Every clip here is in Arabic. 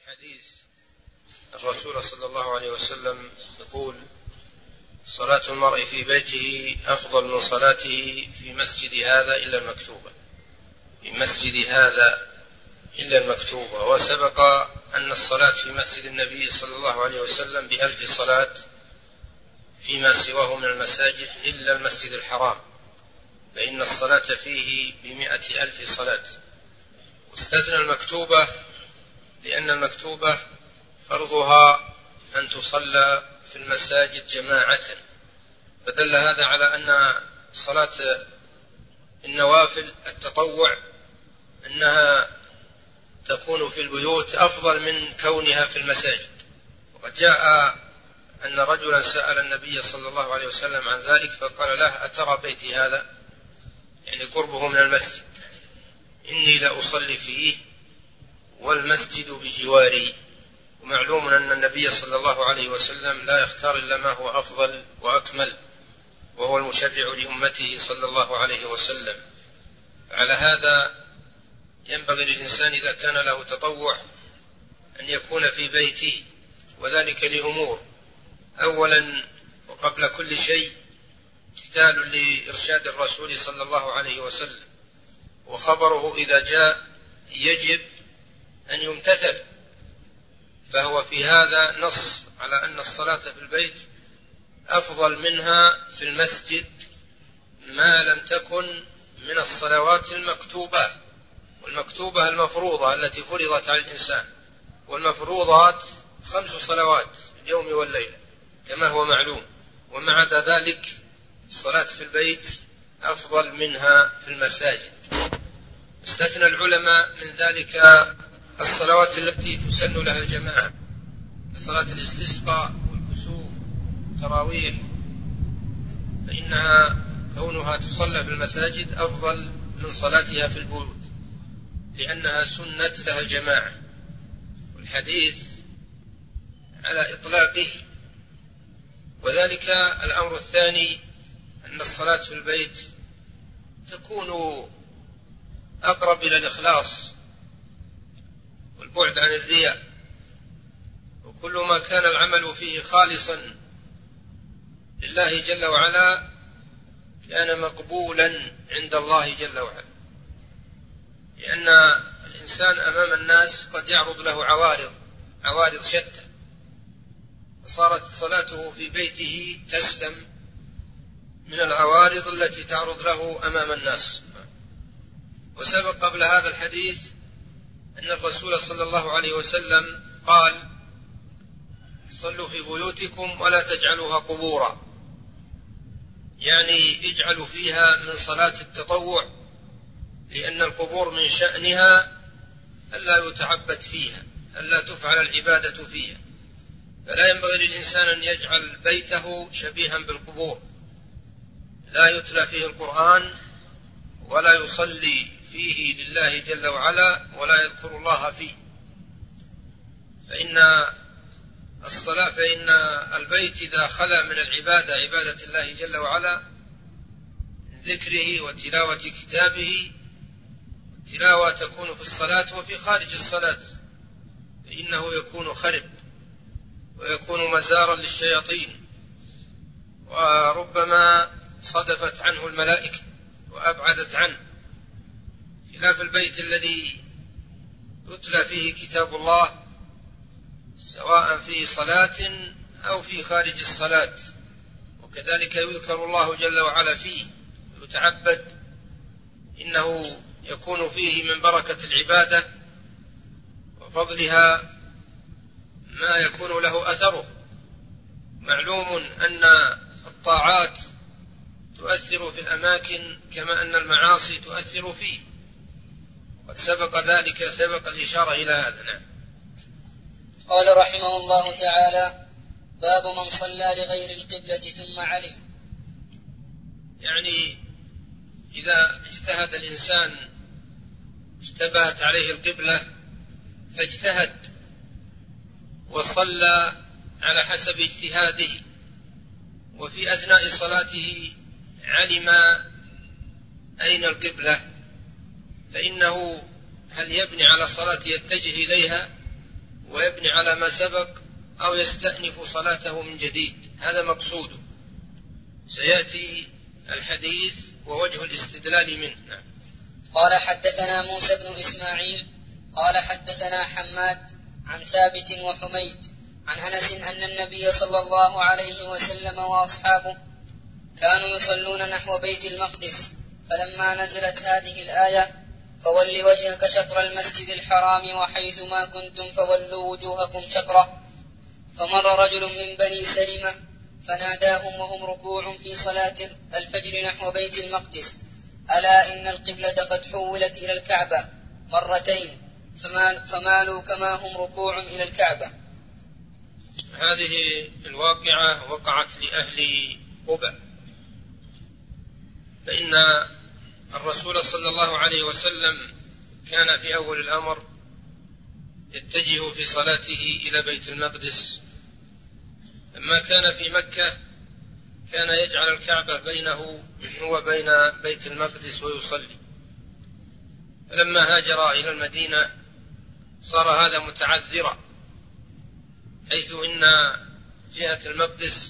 حديث الرسول صلى الله عليه وسلم يقول: صلاة المرء في بيته أفضل من صلاته في مسجد هذا إلا المكتوبة، في مسجد هذا إلا المكتوبة. وسبق أن الصلاة في مسجد النبي صلى الله عليه وسلم ب1000 صلاة فيما سواه من المساجد إلا المسجد الحرام، فإن الصلاة فيه ب100,000 صلاة. واستثنى المكتوبة لأن المكتوبة فرضها أن تصلى في المساجد جماعة، فدل هذا على أن صلاة النوافل التطوع أنها تكون في البيوت أفضل من كونها في المساجد. وقد جاء أن رجلا سأل النبي صلى الله عليه وسلم عن ذلك فقال له: أترى بيتي هذا، يعني قربه من المسجد، إني لأصلي فيه والمسجد بجواري. ومعلوم أن النبي صلى الله عليه وسلم لا يختار إلا ما هو أفضل وأكمل، وهو المشرع لأمته صلى الله عليه وسلم. على هذا ينبغي للإنسان إذا كان له تطوع أن يكون في بيته، وذلك لأمور: أولا وقبل كل شيء امتثال لإرشاد الرسول صلى الله عليه وسلم، وخبره إذا جاء يجب أن يمتثل، فهو في هذا نص على أن الصلاة في البيت أفضل منها في المسجد ما لم تكن من الصلوات المكتوبة. والمكتوبة المفروضة التي فرضت على الإنسان، والمفروضات 5 صلوات اليوم والليلة كما هو معلوم، ومع ذلك الصلاة في البيت أفضل منها في المساجد. استثنى العلماء من ذلك الصلوات التي تسن لها الجماعة، صلاة الاستسقاء والكسوف والتراويح، فإنها كونها تصلى في المساجد أفضل من صلاتها في البيوت، لأنها سنت لها الجماعة. والحديث على إطلاقه. وذلك الأمر الثاني أن الصلاة في البيت تكون أقرب إلى الإخلاص والبعد عن الرياء، وكل ما كان العمل فيه خالصا لله جل وعلا كان مقبولا عند الله جل وعلا، لأن الإنسان أمام الناس قد يعرض له عوارض شتى، فصارت صلاته في بيته تسلم من العوارض التي تعرض له أمام الناس. وسبق قبل هذا الحديث أن الرسول صلى الله عليه وسلم قال: صلوا في بيوتكم ولا تجعلوها قبورا، يعني اجعلوا فيها من صلاة التطوع، لأن القبور من شأنها ألا يتعبد فيها، ألا تفعل العبادة فيها، فلا ينبغي للإنسان أن يجعل بيته شبيها بالقبور، لا يتلى فيه القرآن ولا يصلي فيه لله جل وعلا ولا يذكر الله فيه. فإن البيت إذا خلا من العبادة، عبادة الله جل وعلا، من ذكره وتلاوة كتابه، التلاوة تكون في الصلاة وفي خارج الصلاة، فإنه يكون خرب ويكون مزارا للشياطين، وربما صدفت عنه الملائكة وأبعدت عنه، خلاف البيت الذي يتلى فيه كتاب الله سواء في صلاة أو في خارج الصلاة، وكذلك يذكر الله جل وعلا فيه ويتعبد، إنه يكون فيه من بركة العبادة وفضلها ما يكون له أثره. معلوم أن الطاعات تؤثر في الأماكن كما أن المعاصي تؤثر فيه، قد سبق الإشارة إلى هذا. نعم. قال رحمه الله تعالى: باب من صلى لغير القبلة ثم علم. يعني إذا اجتهد الإنسان اشتبهت عليه القبلة فاجتهد وصلى على حسب اجتهاده، وفي أثناء صلاته علم أين القبلة، فإنه هل يبني على صلاة يتجه إليها ويبني على ما سبق أو يستأنف صلاته من جديد، هذا مقصوده. سيأتي الحديث ووجه الاستدلال منه. نعم. قال حدثنا موسى بن إسماعيل قال حدثنا حماد عن ثابت وحميد عن أنس أن النبي صلى الله عليه وسلم وأصحابه كانوا يصلون نحو بيت المقدس، فلما نزلت هذه الآية فول وجهك شطر المسجد الحرام وحيث ما كنتم فولوا وجوهكم شطره، فمر رجل من بني سلمة فناداهم وهم ركوع في صلاة الفجر نحو بيت المقدس: ألا إن القبلة قد حولت إلى الكعبة مرتين، فمالوا كما هم ركوع إلى الكعبة. هذه الواقعة وقعت لأهل قباء، فإن الرسول صلى الله عليه وسلم كان في أول الأمر يتجه في صلاته إلى بيت المقدس. لما كان في مكة كان يجعل الكعبة بينه وبين بيت المقدس ويصلي، فلما هاجر إلى المدينة صار هذا متعذرا، حيث إن جهة المقدس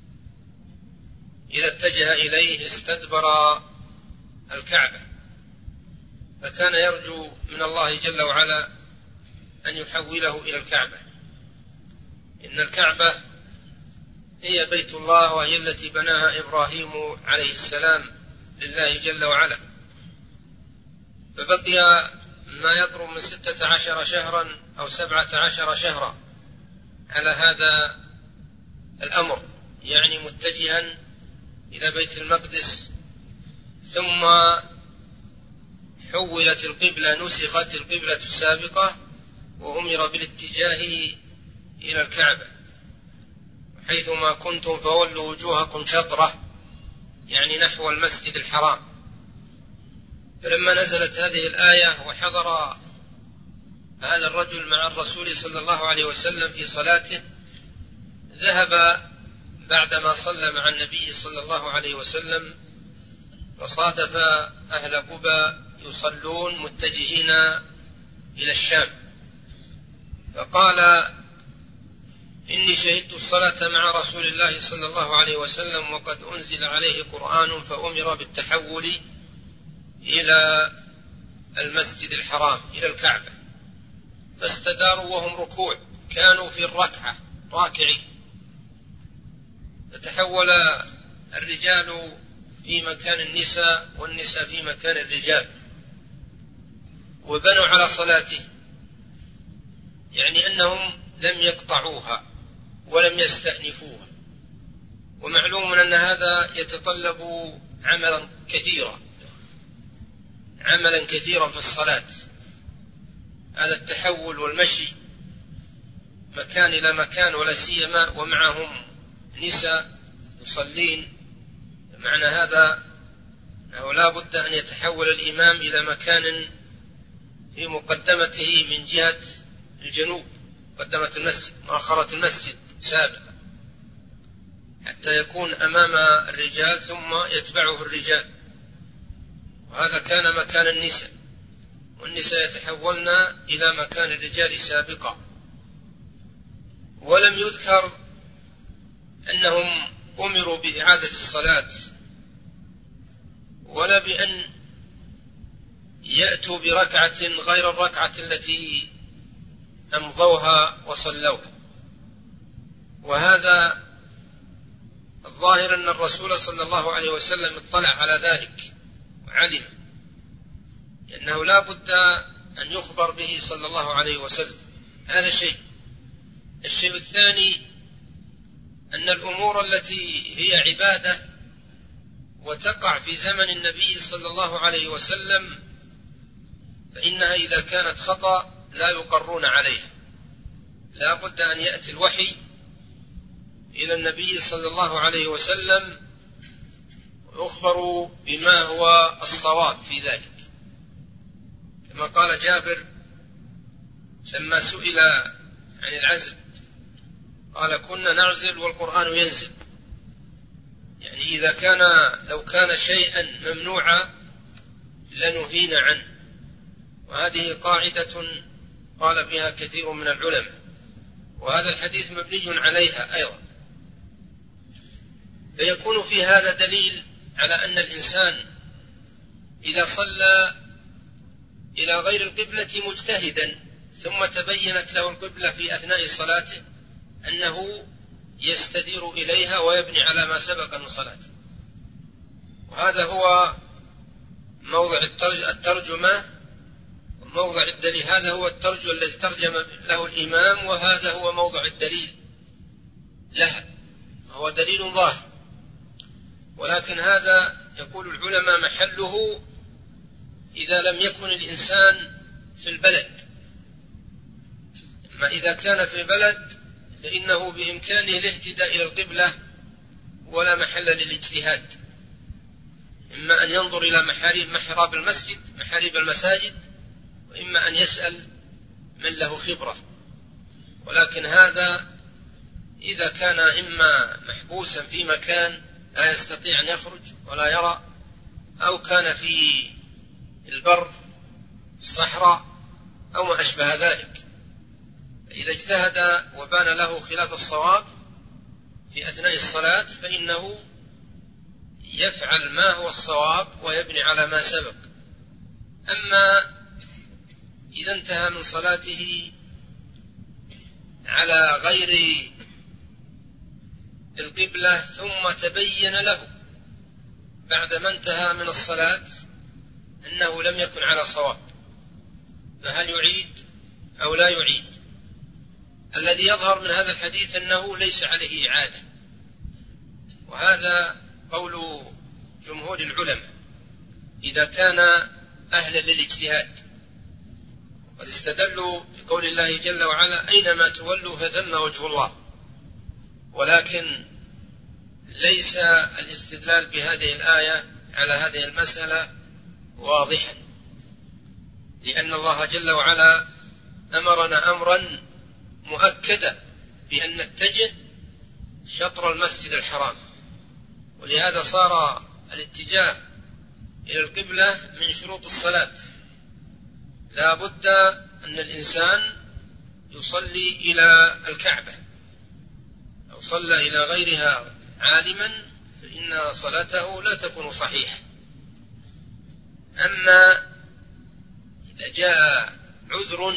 إذا اتجه إليه استدبر الكعبة، فكان يرجو من الله جل وعلا أن يحوله إلى الكعبة. إن الكعبة هي بيت الله، وهي التي بناها إبراهيم عليه السلام لله جل وعلا، فبقي ما يقرب من 16 شهرا أو 17 شهرا على هذا الأمر، يعني متجها إلى بيت المقدس. ثم حولت القبلة، نسخت القبلة السابقة وأمر بالاتجاه إلى الكعبة: حيثما كنتم فولوا وجوهكم شطرة، يعني نحو المسجد الحرام. فلما نزلت هذه الآية وحضر هذا الرجل مع الرسول صلى الله عليه وسلم في صلاته، ذهب بعدما صلى مع النبي صلى الله عليه وسلم فصادف أهل قباء يصلون متجهين إلى الشام، فقال: إني شهدت الصلاة مع رسول الله صلى الله عليه وسلم وقد أنزل عليه قرآن فأمر بالتحول إلى المسجد الحرام إلى الكعبة، فاستداروا وهم ركوع، كانوا في الركعة راكعين، فتحول الرجال في مكان النساء والنساء في مكان الرجال، وبنوا على صلاته، يعني أنهم لم يقطعوها ولم يستأنفوها. ومعلوم أن هذا يتطلب عملا كثيرا في الصلاة، هذا التحول والمشي مكان إلى مكان، ولا سيما ومعهم نساء يصلين. معنى هذا أنه لا بد أن يتحول الإمام إلى مكان في مقدمته من جهة الجنوب، مقدمة المسجد، مؤخرة المسجد سابقا، حتى يكون أمام الرجال ثم يتبعه الرجال. وهذا كان مكان النساء، والنساء يتحولن إلى مكان الرجال سابقا. ولم يذكر أنهم أمروا بإعادة الصلاة ولا بأن يأتوا بركعة غير الركعة التي أمضوها وصلوها. وهذا الظاهر أن الرسول صلى الله عليه وسلم اطلع على ذلك وعلم، لأنه لا بد أن يخبر به صلى الله عليه وسلم. هذا شيء. الشيء الثاني أن الأمور التي هي عبادة وتقع في زمن النبي صلى الله عليه وسلم فإنها إذا كانت خطأ لا يقرون عليها، لا بد أن يأتي الوحي إلى النبي صلى الله عليه وسلم ويخبر بما هو الصواب في ذلك، كما قال جابر لما سئل عن العزل قال: كنا نعزل والقرآن ينزل. يعني إذا لو كان شيئا ممنوعا لنهينا عنه. وهذه قاعدة قال فيها كثير من العلماء، وهذا الحديث مبني عليها أيضا. فيكون في هذا دليل على أن الإنسان إذا صلى إلى غير القبلة مجتهدا ثم تبينت له القبلة في أثناء صلاته أنه يستدير إليها ويبني على ما سبق من صلاته. وهذا هو موضع الترجمة وموضع الدليل. هذا هو الترجمة الذي ترجم له الإمام، وهذا هو موضع الدليل له، هو دليل ظاهر. ولكن هذا يقول العلماء محله إذا لم يكن الإنسان في البلد. أما إذا كان في البلد فإنه بإمكانه الاهتداء إلى القبلة ولا محل للاجتهاد، إما أن ينظر إلى محراب المسجد، محاريب المساجد، وإما أن يسأل من له خبرة. ولكن هذا إذا كان إما محبوسا في مكان لا يستطيع أن يخرج ولا يرى، أو كان في البر الصحراء أو ما أشبه ذلك، إذا اجتهد وبان له خلاف الصواب في أثناء الصلاة فإنه يفعل ما هو الصواب ويبني على ما سبق. أما إذا انتهى من صلاته على غير القبلة ثم تبين له بعدما انتهى من الصلاة أنه لم يكن على صواب، فهل يعيد أو لا يعيد؟ الذي يظهر من هذا الحديث أنه ليس عليه إعادة، وهذا قول جمهور العلماء إذا كان أهلا للاجتهاد. قد استدلوا بقول الله جل وعلا أينما تولوا فثم وجه الله، ولكن ليس الاستدلال بهذه الآية على هذه المسألة واضحا، لأن الله جل وعلا أمرنا أمرا مؤكدا بأن نتجه شطر المسجد الحرام، ولهذا صار الاتجاه إلى القبلة من شروط الصلاة. لا بد أن الإنسان يصلي إلى الكعبة، لو صلى إلى غيرها عالما فإن صلاته لا تكون صحيحة. أما إذا جاء عذر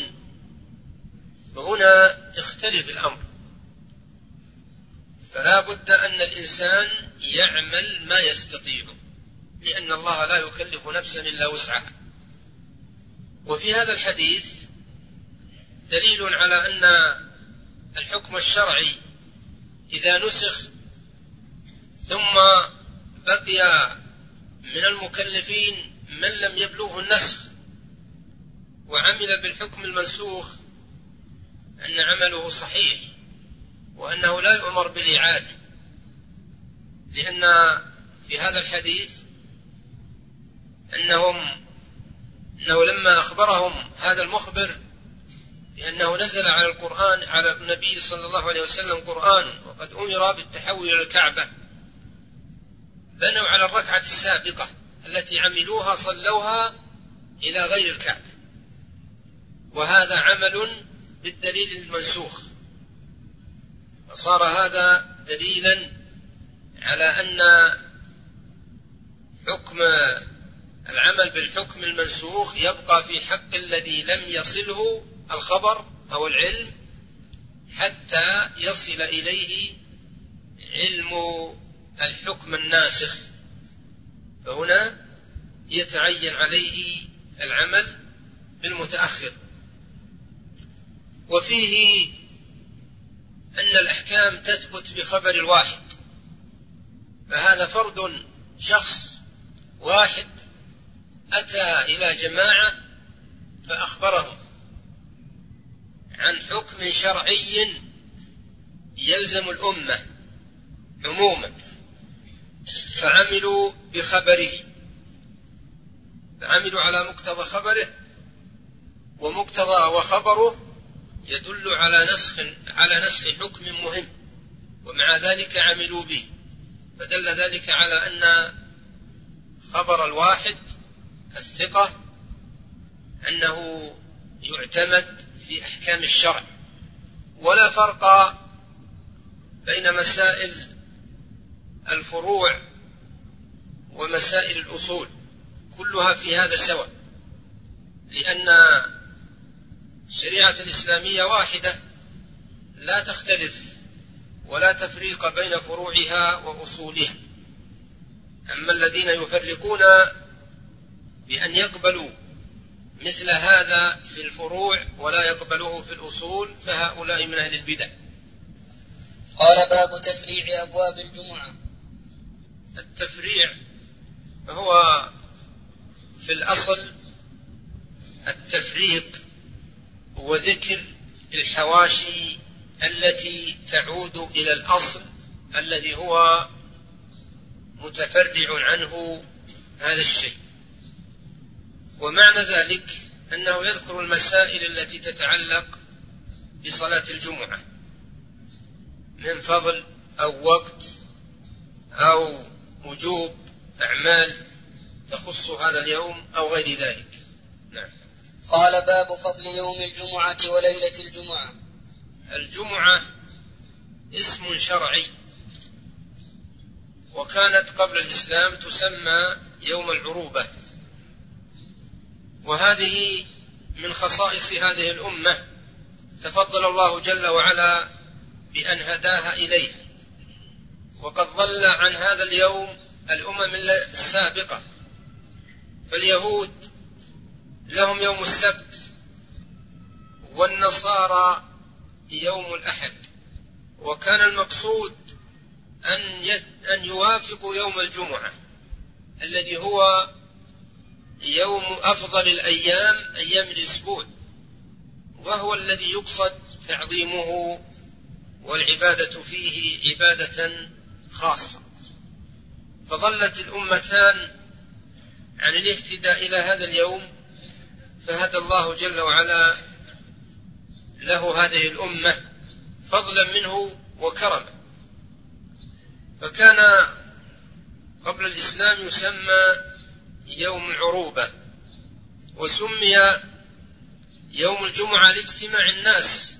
فهنا يختلف الأمر، فلا بد أن الإنسان يعمل ما يستطيع، لأن الله لا يكلف نفسا إلا وسعها. وفي هذا الحديث دليل على أن الحكم الشرعي إذا نسخ ثم بقي من المكلفين من لم يبلغه النسخ وعمل بالحكم المنسوخ أن عمله صحيح، وأنه لا يؤمر بالإعادة، لأن في هذا الحديث أنه لما أخبرهم هذا المخبر بأنه نزل على القرآن على النبي صلى الله عليه وسلم قرآن وقد أمر بالتحول إلى الكعبة، بنوا على الركعة السابقة التي عملوها صلوها إلى غير الكعبة، وهذا عمل بالدليل المنسوخ. فصار هذا دليلا على أن حكم العمل بالحكم المنسوخ يبقى في حق الذي لم يصله الخبر أو العلم حتى يصل إليه علم الحكم الناسخ، فهنا يتعين عليه العمل بالمتأخر. وفيه أن الأحكام تثبت بخبر الواحد، فهذا فرد شخص واحد أتى إلى جماعة فأخبرهم عن حكم شرعي يلزم الأمة عموما، فعملوا بخبره، فعملوا على مقتضى خبره، ومقتضى وخبره يدل على نسخ حكم مهم، ومع ذلك عملوا به، فدل ذلك على أن خبر الواحد الثقة أنه يعتمد في أحكام الشرع، ولا فرق بين مسائل الفروع ومسائل الأصول، كلها في هذا سواء، لأن الشريعة الإسلامية واحدة لا تختلف ولا تفريق بين فروعها وأصولها. أما الذين يفرقون بأن يقبلوا مثل هذا في الفروع ولا يقبلوه في الأصول فهؤلاء من أهل البدع. قال: باب تفريع أبواب الجمعة. التفريع هو في الأصل التفريق وذكر الحواشي التي تعود إلى الأصل الذي هو متفرع عنه هذا الشيء. ومعنى ذلك أنه يذكر المسائل التي تتعلق بصلاة الجمعة من فضل أو وقت أو وجوب أعمال تخص هذا اليوم أو غير ذلك. نعم. قال: باب فضل يوم الجمعة وليلة الجمعة. الجمعة اسم شرعي، وكانت قبل الإسلام تسمى يوم العروبة، وهذه من خصائص هذه الأمة تفضل الله جل وعلا بأن هداها إليه، وقد ضل عن هذا اليوم الأمم السابقة. فاليهود لهم يوم السبت، والنصارى يوم الأحد، وكان المقصود أن يوافقوا يوم الجمعة الذي هو يوم أفضل الأيام، أيام الأسبوع، وهو الذي يقصد تعظيمه والعبادة فيه عبادة خاصة. فظلت الأمتان عن الاهتداء إلى هذا اليوم، فهدى الله جل وعلا له هذه الأمة فضلا منه وكرما. فكان قبل الإسلام يسمى يوم العروبة، وسمي يوم الجمعة لاجتماع الناس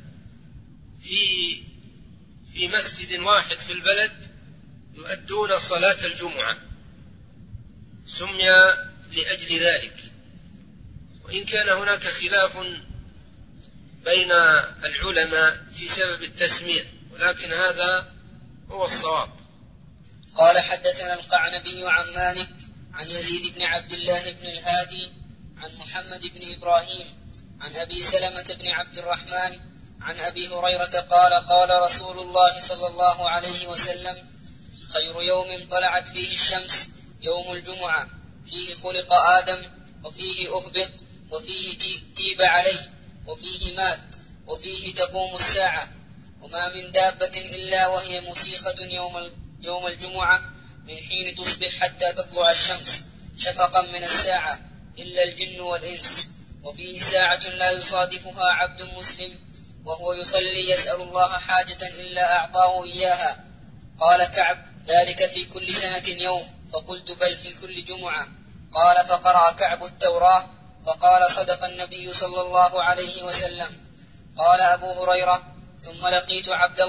في مسجد واحد في البلد يؤدون صلاة الجمعة، سمي لأجل ذلك. وإن كان هناك خلاف بين العلماء في سبب التسمية، ولكن هذا هو الصواب. قال: حدثنا القعنبي عن مالك عن يزيد بن عبد الله بن الهادي عن محمد بن إبراهيم عن أبي سلمة بن عبد الرحمن عن أبي هريرة قال: قال رسول الله صلى الله عليه وسلم: خير يوم طلعت فيه الشمس يوم الجمعة، فيه خلق آدم، وفيه أهبط، وفيه تيب عليه، وفيه مات، وفيه تقوم الساعة، وما من دابة إلا وهي مسيخة يوم الجمعة من حين تصبح حتى تطلع الشمس شفقا من الساعة إلا الجن والإنس، وفيه ساعة لا يصادفها عبد مسلم وهو يصلي يسأل الله حاجة إلا أعطاه إياها. قال كعب: ذلك في كل سنة يوم؟ فقلت: بل في كل جمعة. قال: فقرأ كعب التوراة فقال: صدق النبي صلى الله عليه وسلم. قال أبو هريرة: ثم لقيت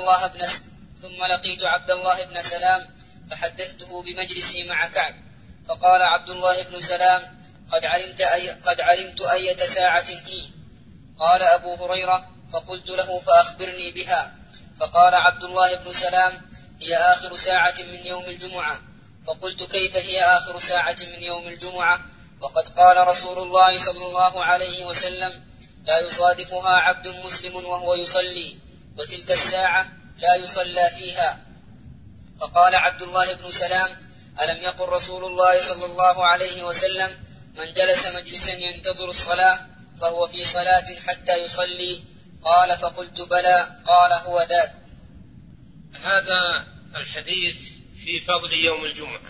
عبد الله بن سلام فحدثته بمجلسي مع كعب، فقال عبد الله بن سلام: قد علمت أية ساعة هي. قال أبو هريرة: فقلت له: فأخبرني بها. فقال عبد الله بن سلام: هي آخر ساعة من يوم الجمعة. فقلت: كيف هي آخر ساعة من يوم الجمعة وقد قال رسول الله صلى الله عليه وسلم: لا يصادفها عبد مسلم وهو يصلي، وتلك الساعة لا يصلى فيها. فقال عبد الله بن سلام: ألم يقل رسول الله صلى الله عليه وسلم: من جلس مجلسا ينتظر الصلاة فهو في صلاة حتى يصلي؟ قال: فقلت: بلى. قال: هو ذاك. هذا الحديث في فضل يوم الجمعة،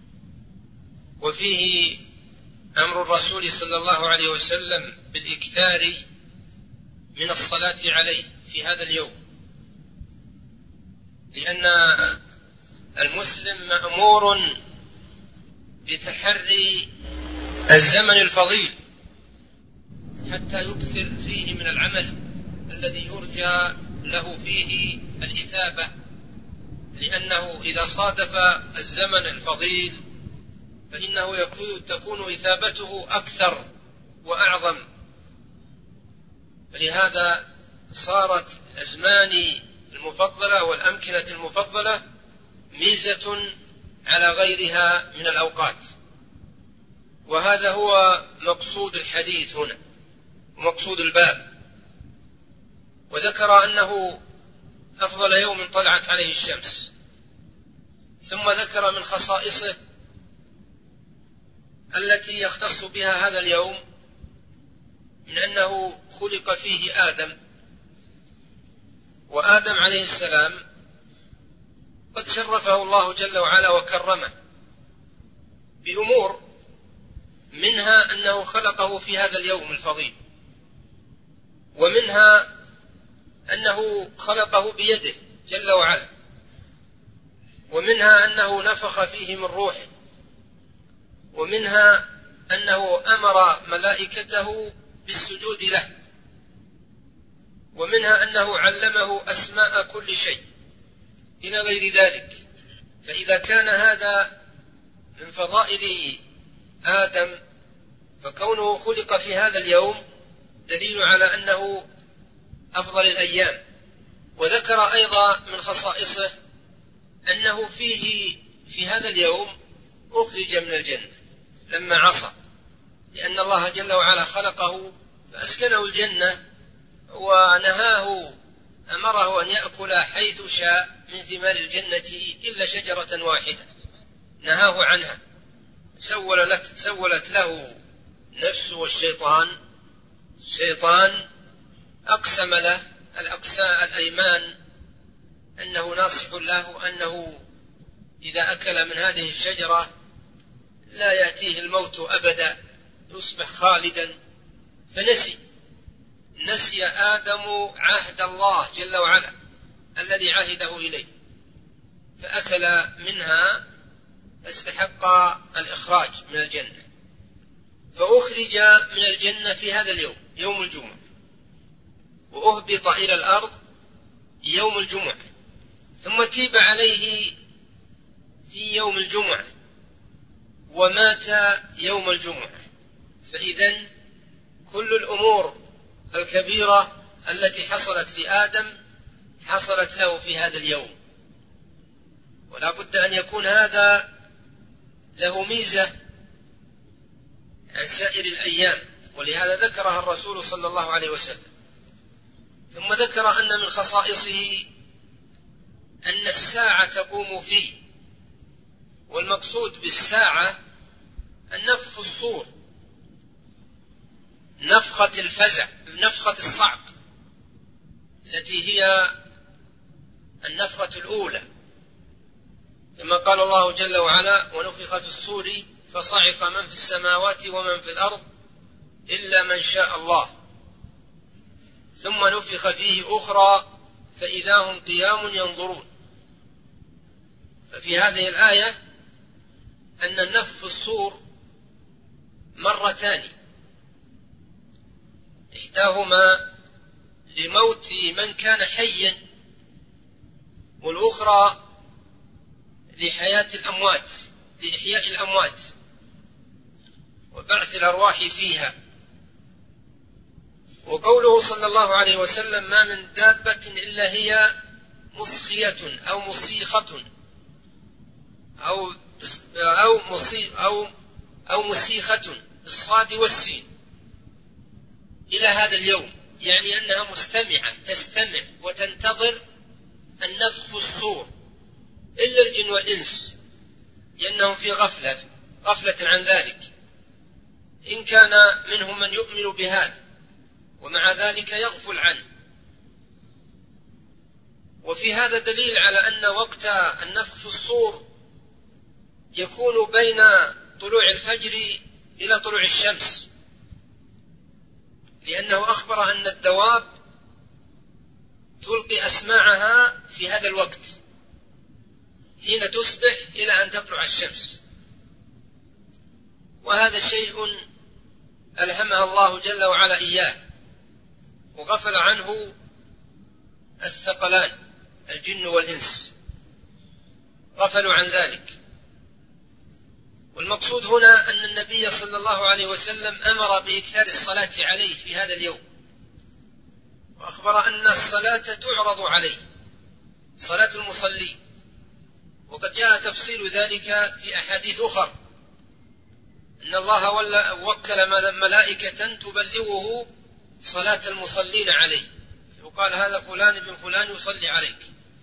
وفيه أمر الرسول صلى الله عليه وسلم بالإكثار من الصلاة عليه في هذا اليوم، لأن المسلم مأمور بتحري الزمن الفضيل حتى يكثر فيه من العمل الذي يرجى له فيه الإثابة، لأنه إذا صادف الزمن الفضيل فإنه تكون إثابته أكثر وأعظم. فلهذا صارت الأزمان المفضلة والأمكنة المفضلة ميزة على غيرها من الأوقات، وهذا هو مقصود الحديث هنا ومقصود الباب. وذكر أنه أفضل يوم طلعت عليه الشمس، ثم ذكر من خصائصه التي يختص بها هذا اليوم من أنه خلق فيه آدم، وآدم عليه السلام قد شرفه الله جل وعلا وكرمه بأمور، منها أنه خلقه في هذا اليوم الفضيل، ومنها أنه خلقه بيده جل وعلا، ومنها أنه نفخ فيه من روحه، ومنها أنه أمر ملائكته بالسجود له، ومنها أنه علمه أسماء كل شيء إلى غير ذلك. فإذا كان هذا من فضائل آدم فكونه خلق في هذا اليوم دليل على أنه أفضل الأيام. وذكر أيضا من خصائصه أنه في هذا اليوم أخرج من الجنة لما عصى، لأن الله جل وعلا خلقه فأسكنه الجنة ونهاه، أمره أن يأكل حيث شاء من ثمار الجنة إلا شجرة واحدة نهاه عنها. سولت له نفسه والشيطان، الشيطان أقسم له الأيمان أنه ناصح له، أنه إذا أكل من هذه الشجرة لا يأتيه الموت أبدا، يصبح خالدا. فنسي آدم عهد الله جل وعلا الذي عهده إليه، فأكل منها فاستحق الإخراج من الجنة، فأخرج من الجنة في هذا اليوم يوم الجمعة، وأهبط إلى الأرض يوم الجمعة، ثم تيب عليه في يوم الجمعة، ومات يوم الجمعة. فإذن كل الأمور الكبيرة التي حصلت لآدم حصلت له في هذا اليوم، ولا بد أن يكون هذا له ميزة عن سائر الأيام، ولهذا ذكرها الرسول صلى الله عليه وسلم. ثم ذكر أن من خصائصه أن الساعة تقوم فيه، والمقصود بالساعة النفخ في الصور، نفخة الفزع، نفخة الصعق التي هي النفخة الأولى، كما قال الله جل وعلا: ونفخ في الصور فصعق من في السماوات ومن في الأرض إلا من شاء الله، ثم نفخ فيه أخرى فإذا هم قيام ينظرون. ففي هذه الآية أن النفخ في الصور مرتان، إحداهما لموت من كان حيا، والأخرى لحياة الأموات، لإحياء الأموات وبعث الأرواح فيها. وقوله صلى الله عليه وسلم: ما من دابة إلا هي مصخية أو مصيخة أو مسيخة بالصاد والسين إلى هذا اليوم، يعني أنها مستمعة تستمع وتنتظر النفخ في الصور، إلا الجن والإنس، لأنهم في غفلة عن ذلك، إن كان منهم من يؤمن بهذا ومع ذلك يغفل عنه. وفي هذا دليل على أن وقت النفخ في الصور يكون بين طلوع الفجر إلى طلوع الشمس، لأنه أخبر أن الدواب تلقي أسماعها في هذا الوقت حين تصبح إلى أن تطلع الشمس. وهذا شيء ألهمها الله جل وعلا إياه، وغفل عنه الثقلان الجن والإنس، غفلوا عن ذلك. والمقصود هنا أن النبي صلى الله عليه وسلم أمر بإكثار الصلاة عليه في هذا اليوم، وأخبر أن الصلاة تعرض عليه، صلاة المصلي، وقد جاء تفصيل ذلك في أحاديث أخرى، إن الله وكل ملائكة تبلغه صلاة المصلين عليه، وقال هذا فلان بن فلان يصلي عليك،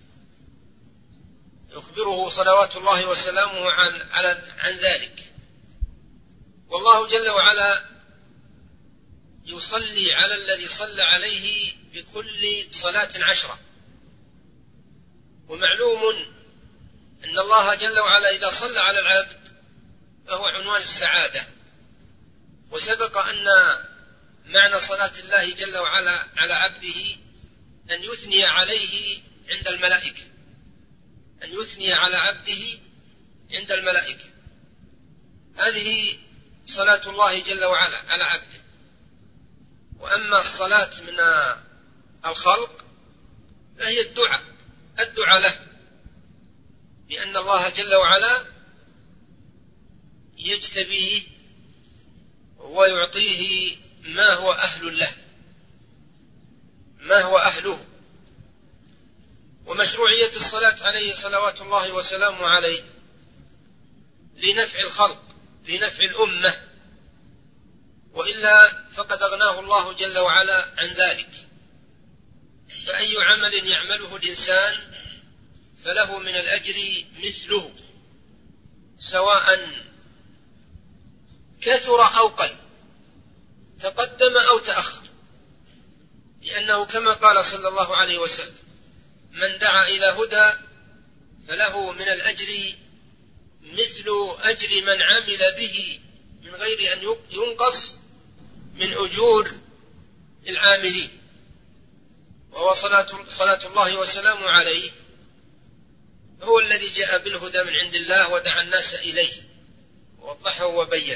يخبره صلوات الله وسلامه عن ذلك. والله جل وعلا يصلي على الذي صلى عليه بكل صلاة 10. ومعلوم أن الله جل وعلا إذا صلى على العبد فهو عنوان السعادة. وسبق أن معنى صلاة الله جل وعلا على عبده أن يثني عليه عند الملائكة، أن يثني على عبده عند الملائكة. هذه صلاة الله جل وعلا على عبده. وأما الصلاة من الخلق فهي الدعاء له، لأن الله جل وعلا يجتبيه ويعطيه ما هو أهل له، ما هو أهله. ومشروعية الصلاة عليه صلوات الله وسلامه عليه لنفع الخلق، لنفع الأمة، وإلا فقد أغناه الله جل وعلا عن ذلك. فأي عمل يعمله الإنسان فله من الأجر مثله، سواء كثر أو قل، تقدم أو تأخر، لأنه كما قال صلى الله عليه وسلم: من دعا إلى هدى فله من الأجر مثل أجر من عمل به من غير أن ينقص من أجور العاملين. وهو صلاة الله وسلامه عليه هو الذي جاء بالهدى من عند الله ودعا الناس إليه ووضحه وبينه.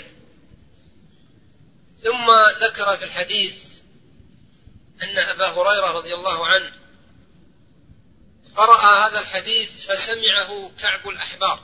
ثم ذكر في الحديث أن أبا هريرة رضي الله عنه قرأ هذا الحديث فسمعه كعب الأحبار،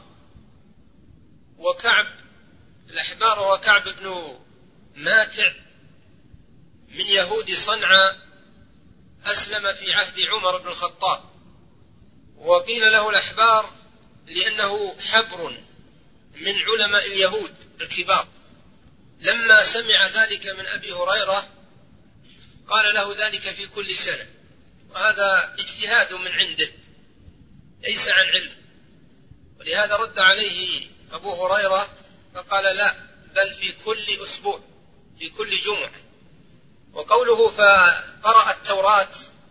وكعب الأحبار هو كعب بن ماتع من يهود صنعاء، أسلم في عهد عمر بن الخطاب، وقيل له الأحبار لأنه حبر من علماء اليهود الكبار. لما سمع ذلك من أبي هريرة قال له ذلك في كل سنة، وهذا اجتهاد من عنده ليس عن علم، ولهذا رد عليه أبو هريرة فقال: لا، بل في كل أسبوع، في كل جمعة. وقوله فقرأ التوراة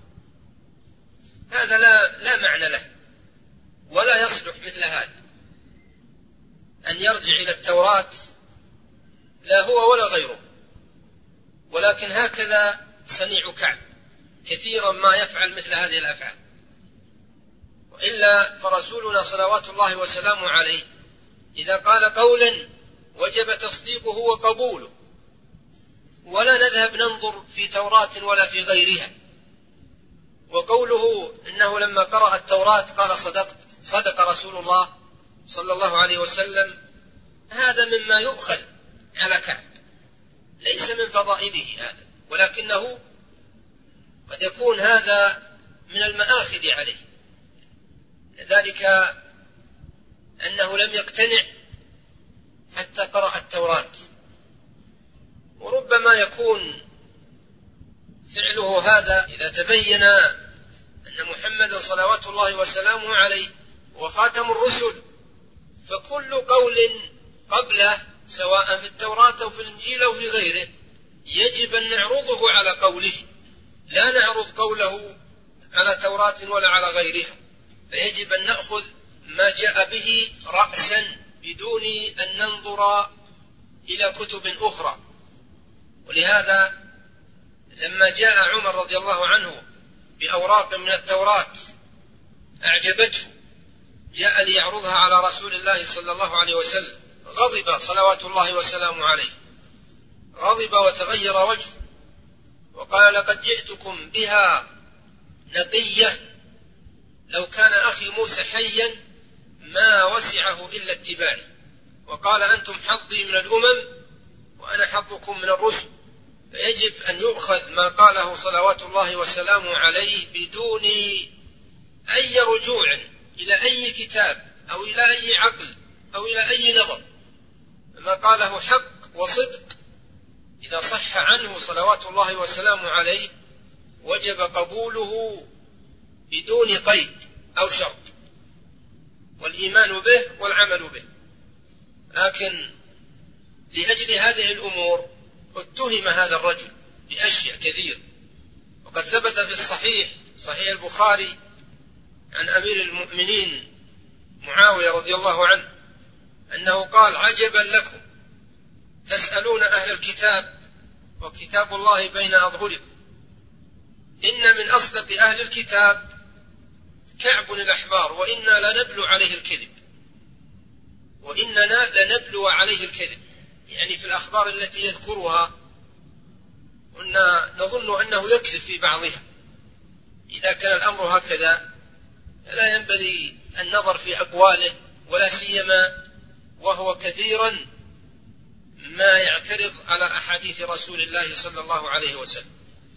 هذا لا معنى له، ولا يصلح مثل هذا أن يرجع إلى التوراة، لا هو ولا غيره. ولكن هكذا صنيع كعب، كثيرا ما يفعل مثل هذه الأفعال. وإلا فرسولنا صلوات الله وسلامه عليه إذا قال قولا وجب تصديقه وقبوله، ولا نذهب ننظر في توراة ولا في غيرها. وقوله إنه لما قرأ التوراة قال صدق رسول الله صلى الله عليه وسلم، هذا مما يؤخذ على كعب، ليس من فضائله هذا، ولكنه قد يكون هذا من المآخذ عليه، لذلك أنه لم يقتنع حتى قرأ التوراة. وربما يكون فعله هذا إذا تبين أن محمد صلوات الله وسلامه عليه وخاتم الرسل، فكل قول قبله سواء في التوراة أو في الإنجيل أو في غيره يجب أن نعرضه على قوله، لا نعرض قوله على توراة ولا على غيرها. فيجب أن نأخذ ما جاء به رأسا بدون أن ننظر إلى كتب أخرى. ولهذا لما جاء عمر رضي الله عنه بأوراق من التوراة أعجبته، جاء ليعرضها على رسول الله صلى الله عليه وسلم، غضب صلوات الله وسلامه عليه، غضب وتغير وجهه، وقال لقد جئتكم بها نقية، لو كان أخي موسى حيا ما وسعه إلا اتباعي. وقال أنتم حظي من الأمم وأنا حظكم من الرسل، فيجب أن يؤخذ ما قاله صلوات الله وسلامه عليه بدون أي رجوع إلى أي كتاب أو إلى أي عقل أو إلى أي نظر. ما قاله حق وصدق، إذا صح عنه صلوات الله وسلامه عليه وجب قبوله بدون قيد أو شرط، والإيمان به والعمل به. لكن لأجل هذه الأمور اتهم هذا الرجل بأشياء كثير. وقد ثبت في صحيح البخاري عن أمير المؤمنين معاوية رضي الله عنه أنه قال عجبا لكم تسألون أهل الكتاب وكتاب الله بين أظهركم، إن من أصدق أهل الكتاب كعب الأحبار وإنا لنبلو عليه الكذب، وإننا لنبلو عليه الكذب، يعني في الأخبار التي يذكرها كنا نظن أنه يكذب في بعضها. إذا كان الأمر هكذا لا ينبغي النظر في أقواله، ولا سيما وهو كثيرا ما يعترض على أحاديث رسول الله صلى الله عليه وسلم.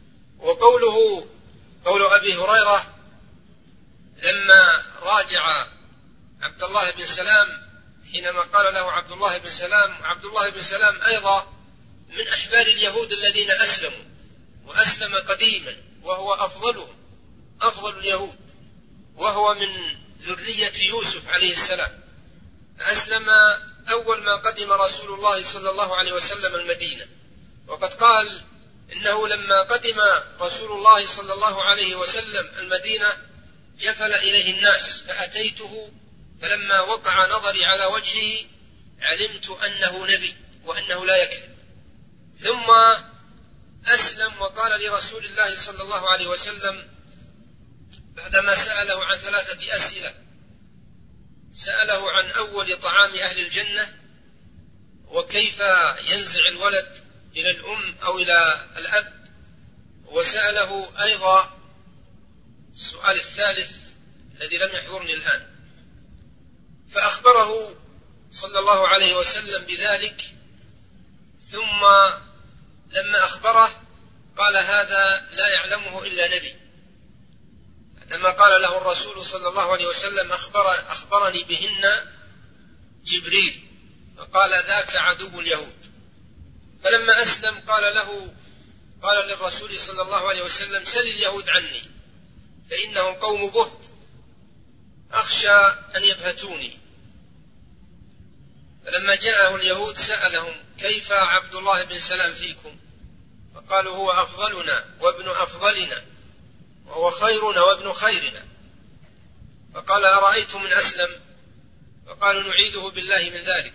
قول أبي هريرة لما راجع عبد الله بن سلام حينما قال له عبد الله بن سلام أيضا من أحبار اليهود الذين أسلموا وأسلم قديما، وهو أفضل اليهود، وهو من ذرية يوسف عليه السلام، أسلم أول ما قدم رسول الله صلى الله عليه وسلم المدينة. وقد قال إنه لما قدم رسول الله صلى الله عليه وسلم المدينة جفل إليه الناس فأتيته، فلما وقع نظري على وجهه علمت أنه نبي وأنه لا يكذب. ثم أسلم وقال لرسول الله صلى الله عليه وسلم بعدما سأله عن 3 أسئلة، سأله عن أول طعام أهل الجنة، وكيف ينزع الولد إلى الأم أو إلى الأب، وسأله أيضا السؤال الثالث الذي لم يحضرني الآن، فأخبره صلى الله عليه وسلم بذلك. ثم لما أخبره قال هذا لا يعلمه إلا نبي. عندما قال له الرسول صلى الله عليه وسلم أخبرني بهن جبريل، فقال ذاك عدو اليهود. فلما أسلم قال للرسول صلى الله عليه وسلم سل اليهود عني فإنهم قوم بهت أخشى أن يبهتوني. فلما جاءه اليهود سألهم كيف عبد الله بن سلام فيكم، فقالوا هو أفضلنا وابن أفضلنا وهو خيرنا وابن خيرنا. فقال أرأيتم من أسلم؟ فقالوا نعيذه بالله من ذلك.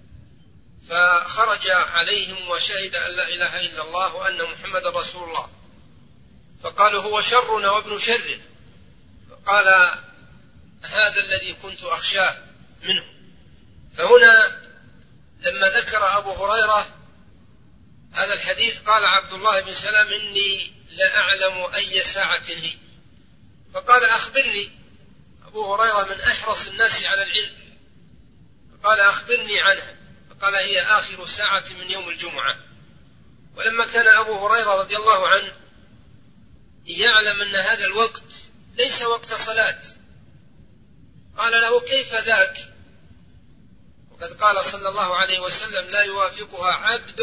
فخرج عليهم وشهد أن لا إله إلا الله وأن محمد رسول الله. فقالوا هو شرنا وابن شرنا. فقال هذا الذي كنت أخشاه منه. فهنا لما ذكر أبو هريرة هذا الحديث قال عبد الله بن سلام إني لا أعلم أي ساعة هي. فقال أخبرني. أبو هريرة من أحرص الناس على العلم، فقال أخبرني عنها. فقال هي آخر ساعة من يوم الجمعة. ولما كان أبو هريرة رضي الله عنه يعلم أن هذا الوقت ليس وقت صلاة قال له كيف ذاك؟ وقد قال صلى الله عليه وسلم لا يوافقها عبد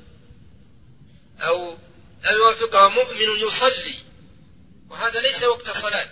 أو لا يوافقها مؤمن يصلي، وهذا ليس وقت صلاة.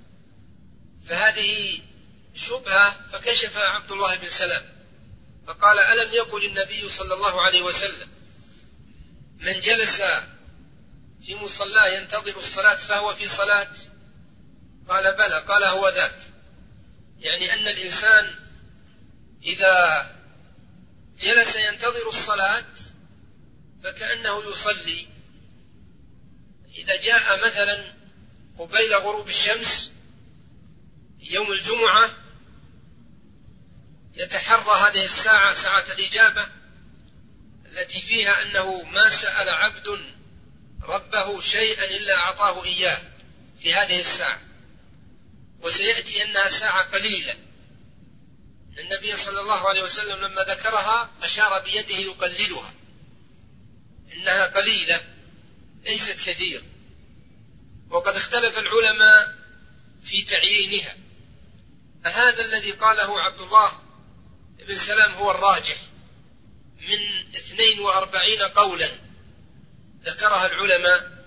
فهذه شبهة، فكشف عبد الله بن سلام فقال ألم يقل النبي صلى الله عليه وسلم من جلس في مصلاه ينتظر الصلاة فهو في صلاة؟ قال بلى. قال هو ذاك، يعني أن الإنسان إذا جلس ينتظر الصلاة فكأنه يصلي. إذا جاء مثلا قبيل غروب الشمس يوم الجمعة يتحرى هذه الساعة ساعة الإجابة التي فيها أنه ما سأل عبد ربه شيئا إلا أعطاه إياه في هذه الساعة، وسيأتي أنها ساعة قليلة. النبي صلى الله عليه وسلم لما ذكرها أشار بيده يقللها، إنها قليلة ليست كثير. وقد اختلف العلماء في تعيينها، هذا الذي قاله عبد الله بن سلام هو الراجح من 42 قولا ذكرها العلماء،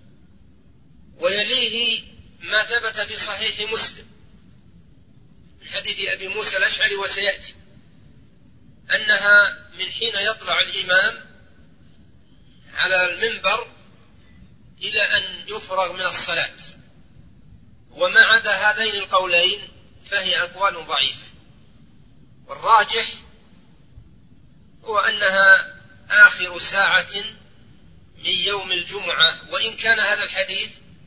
ويليه ما ثبت في صحيح مسلم من حديث أبي موسى الأشعري وسيأتي أنها من حين يطلع الإمام على المنبر إلى أن يفرغ من الصلاة. وما عدا هذين القولين فهي أقوال ضعيفة، والراجح هو أنها آخر ساعة من يوم الجمعة، وإن كان هذا الحديث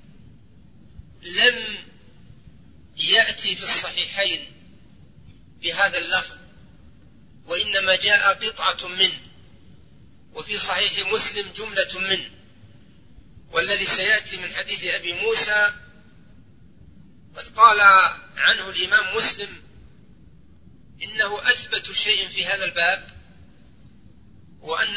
لم يأتي في الصحيحين بهذا اللفظ، وإنما جاء قطعة منه، وفي صحيح مسلم جملة منه. والذي سيأتي من حديث أبي موسى قد قال عنه الإمام مسلم إنه أثبت شيء في هذا الباب، وأن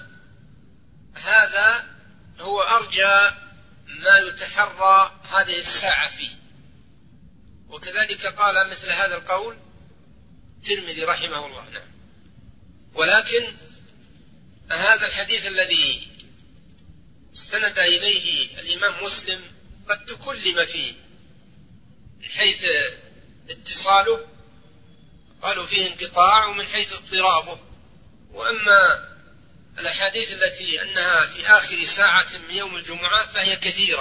هذا هو أرجى ما يتحرى هذه الساعة فيه. وكذلك قال مثل هذا القول الترمذي رحمه الله. نعم. ولكن هذا الحديث الذي استند إليه الإمام مسلم قد تكلم فيه من حيث اتصاله، قالوا فيه انقطاع، ومن حيث اضطرابه. وأما الأحاديث التي أنها في آخر ساعة من يوم الجمعة فهي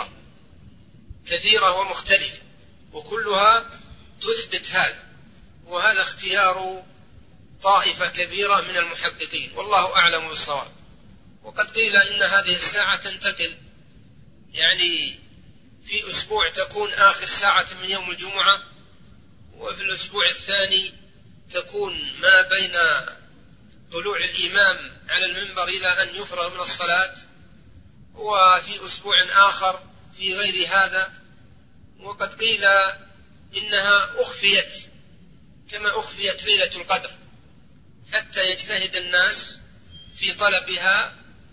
كثيرة ومختلفة، وكلها تثبت هذا، وهذا اختيار طائفة كبيرة من المحققين، والله أعلم بالصواب. وقد قيل إن هذه الساعة تنتقل، يعني في أسبوع تكون آخر ساعة من يوم الجمعة، وفي الأسبوع الثاني تكون ما بين طلوع الإمام على المنبر إلى أن يفرغ من الصلاة، وفي أسبوع آخر في غير هذا. وقد قيل إنها أخفيت كما أخفيت ليلة القدر حتى يجتهد الناس في طلبها،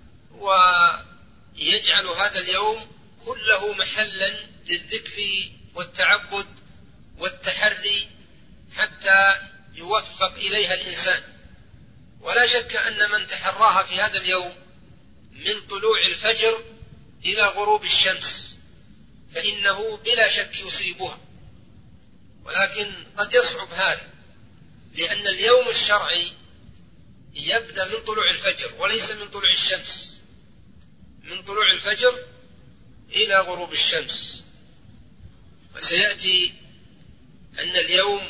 ويجعل هذا اليوم كله محلا للذكر والتعبد والتحري حتى يوفق إليها الإنسان. ولا شك أن من تحراها في هذا اليوم من طلوع الفجر إلى غروب الشمس فإنه بلا شك يصيبها، ولكن قد يصعب هذا، لأن اليوم الشرعي يبدأ من طلوع الفجر وليس من طلوع الشمس، من طلوع الفجر إلى غروب الشمس. وسيأتي أن اليوم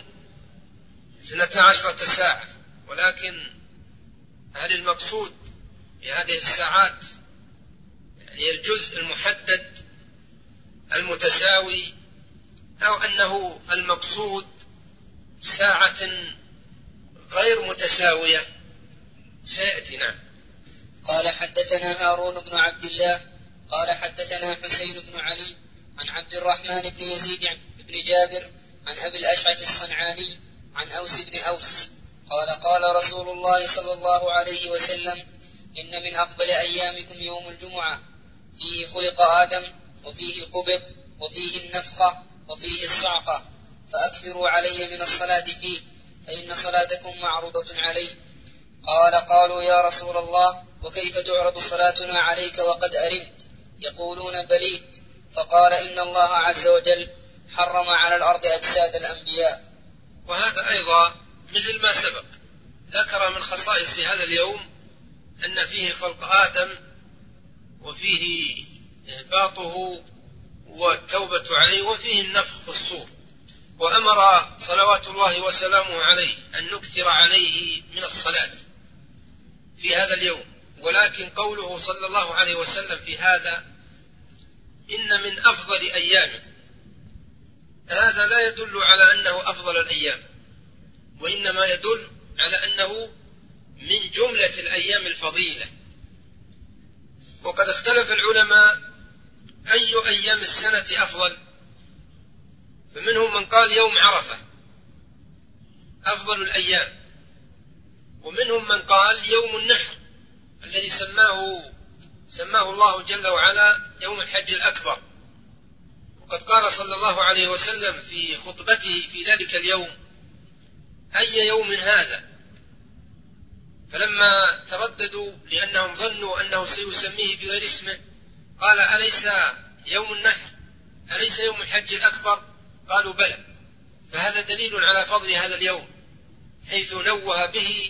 12 ساعة، ولكن هل المقصود بهذه الساعات يعني الجزء المحدد المتساوي، أو أنه المقصود ساعة غير متساوية؟ سيأتي. نعم. قال حدثنا هارون بن عبد الله قال حدثنا حسين بن علي عن عبد الرحمن بن يزيد بن جابر عن أبي الأشعث الصنعاني عن أوس بن أوس قال قال رسول الله صلى الله عليه وسلم إن من أفضل أيامكم يوم الجمعة، فيه خلق آدم، وفيه قبض، وفيه النفخة، وفيه الصعقة، فأكثروا علي من الصلاة فيه، فإن صلاتكم معروضة علي. قالوا يا رسول الله وكيف تعرض صلاتنا عليك وقد أرمت؟ يقولون بليت. فقال إن الله عز وجل حرم على الأرض أجساد الأنبياء. وهذا أيضا مثل ما سبق، ذكر من خصائص هذا اليوم أن فيه خلق آدم، وفيه إهباطه والتوبة عليه، وفيه النفخ في الصور. وأمر صلوات الله وسلامه عليه أن نكثر عليه من الصلاة في هذا اليوم. ولكن قوله صلى الله عليه وسلم في هذا إن من أفضل أيامه، هذا لا يدل على أنه أفضل الأيام، وإنما يدل على أنه من جملة الأيام الفضيلة. وقد اختلف العلماء أي أيام السنة أفضل، فمنهم من قال يوم عرفة أفضل الأيام، ومنهم من قال يوم النحر الذي سماه الله جل وعلا يوم الحج الأكبر. وقد قال صلى الله عليه وسلم في خطبته في ذلك اليوم: أي يوم هذا؟ فلما ترددوا لأنهم ظنوا أنه سيسميه بغير اسمه قال: أليس يوم النحر؟ أليس يوم الحج الأكبر؟ قالوا: بلى. فهذا دليل على فضل هذا اليوم، حيث نوه به،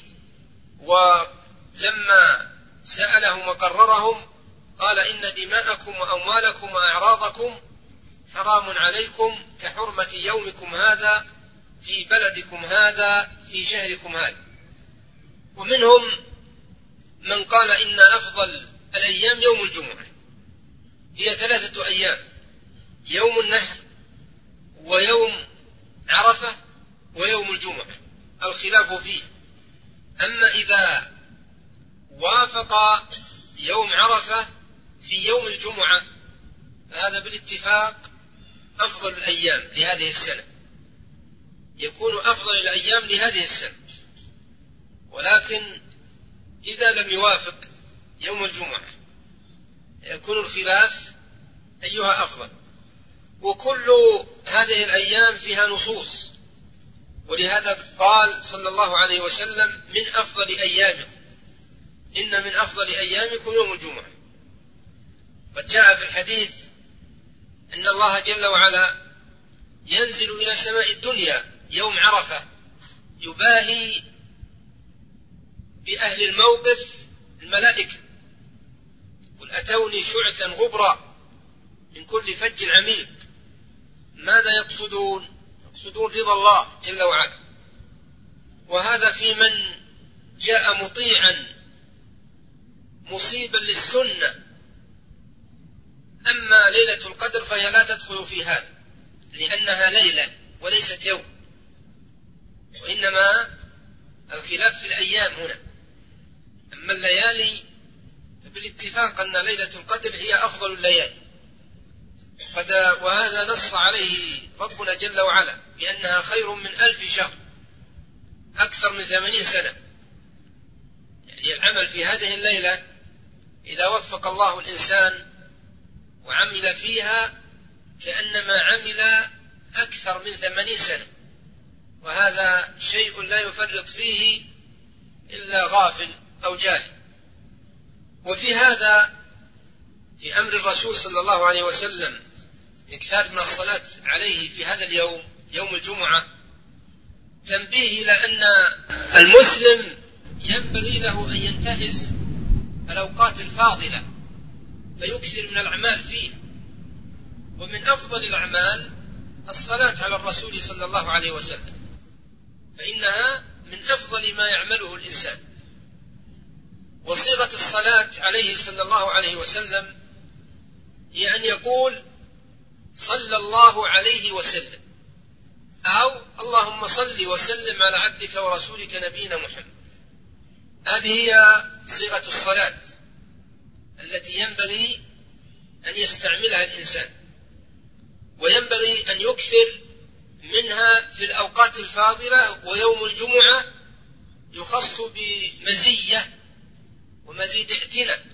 ولما سألهم وقررهم قال: إن دماءكم وأموالكم وأعراضكم حرام عليكم كحرمة يومكم هذا في بلدكم هذا في شهركم هذا. ومنهم من قال إن أفضل الأيام يوم الجمعة، هي 3 أيام: يوم النحر ويوم عرفة ويوم الجمعة، الخلاف فيه. أما إذا وافق يوم عرفة في يوم الجمعة فهذا بالاتفاق أفضل الأيام لهذه السنة، يكون أفضل الأيام لهذه السنة. ولكن إذا لم يوافق يوم الجمعة يكون الخلاف أيها أفضل. وكل هذه الأيام فيها نصوص، ولهذا قال صلى الله عليه وسلم: من أفضل أيامكم، إن من أفضل أيامكم يوم الجمعة. قد جاء في الحديث أن الله جل وعلا ينزل إلى سماء الدنيا يوم عرفة يباهي بأهل الموقف الملائكة: قل أتوني شعثا غبرا من كل فج عميق. ماذا يقصدون؟ يقصدون رضا الله جل وعلا. وهذا في من جاء مطيعا مصيبا للسنة. أما ليلة القدر فهي لا تدخل في هذا، لأنها ليلة وليست يوم، وإنما الخلاف في الأيام هنا. أما الليالي فبالاتفاق أن ليلة القدر هي أفضل الليالي، وهذا نص عليه ربنا جل وعلا بأنها خير من 1000 شهر، أكثر من 80 سنة. يعني العمل في هذه الليلة إذا وفق الله الإنسان وعمل فيها كأنما عمل أكثر من 80 سنة، وهذا شيء لا يفرط فيه إلا غافل أو جاهل. وفي هذا في أمر الرسول صلى الله عليه وسلم إكثار من الصلاة عليه في هذا اليوم يوم الجمعة تنبيه إلى أن المسلم ينبغي له أن ينتهز الأوقات الفاضلة فيكثر من الأعمال فيه. ومن أفضل الأعمال الصلاة على الرسول صلى الله عليه وسلم، فإنها من أفضل ما يعمله الإنسان. وصيغة الصلاة عليه صلى الله عليه وسلم هي أن يقول: صلى الله عليه وسلم، أو اللهم صل وسلم على عبدك ورسولك نبينا محمد. هذه هي صيغة الصلاة التي ينبغي أن يستعملها الإنسان، وينبغي أن يكثر منها في الأوقات الفاضلة. ويوم الجمعة يخص بمزية ومزيد اعتناء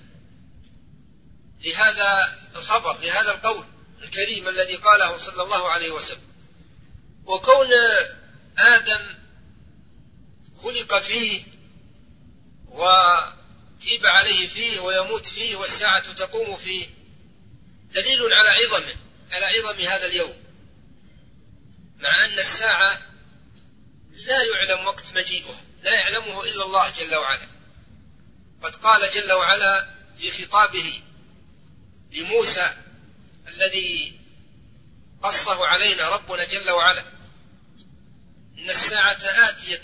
لهذا الخبر، لهذا القول الكريم الذي قاله صلى الله عليه وسلم. وكون آدم خلق فيه وتيب عليه فيه ويموت فيه والساعة تقوم فيه دليل على عظمه، على عظم هذا اليوم، مع أن الساعة لا يعلم وقت مجيئها، لا يعلمه إلا الله جل وعلا. قد قال جل وعلا في خطابه لموسى الذي قصه علينا ربنا جل وعلا: إن الساعة آتية